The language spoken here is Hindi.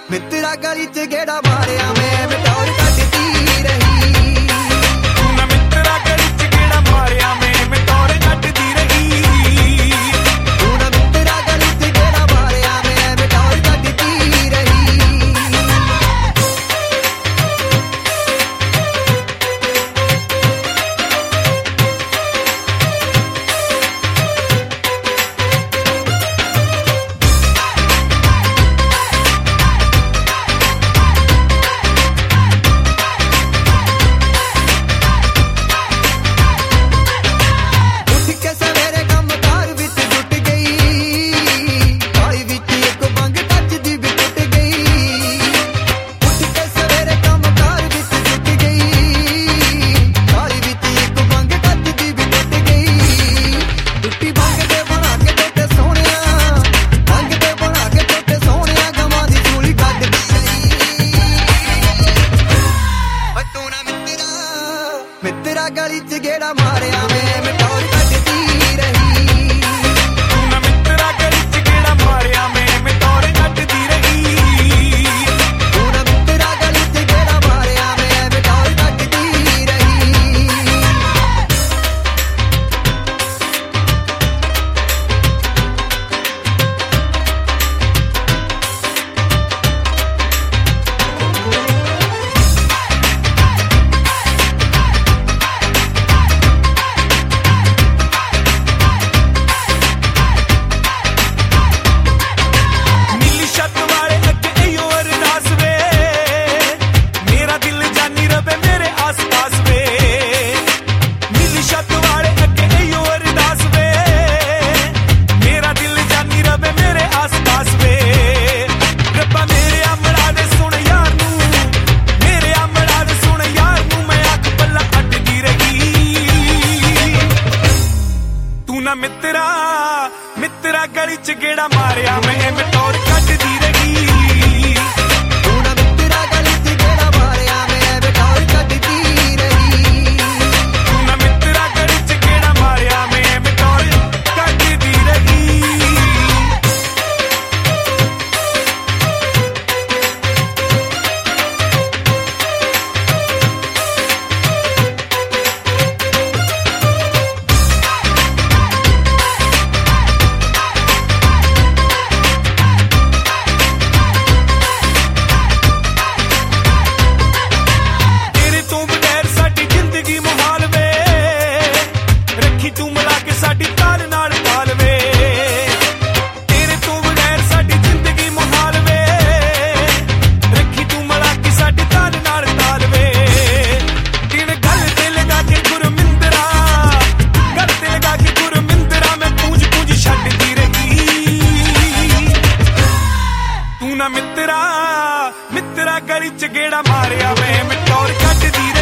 मित्रा गली च गेड़ा मारिया मैं मिटौर कटदी रही। तू ना मित्रा गली च गेड़ा मारिया मैं मिटौर कटदी रही। तू ना मित्रा गली च गेड़ा मारिया मैं मिटौर कटदी रही। मित्रा गली च गेड़ा मारिया मैं मिटौर कटदी रही। तू ना मित्रा गली च गेड़ा मारिया मैं मिटौर कटदी रही। तू ना मित्रा गली च गेड़ा मारिया मैं मिटौर कटदी रही। मित्रा गली च गेड़ा मारिया मैं मिटौर कटदी रही। तू ना मित्रा गली च गेड़ा मारिया मैं मिटौर कटदी रही। तू ना मित्रा गली च गेड़ा मारिया मैं मिटौर कटदी रही। मित्रा गली च गेड़ा मारिया मैं मिटौर कटदी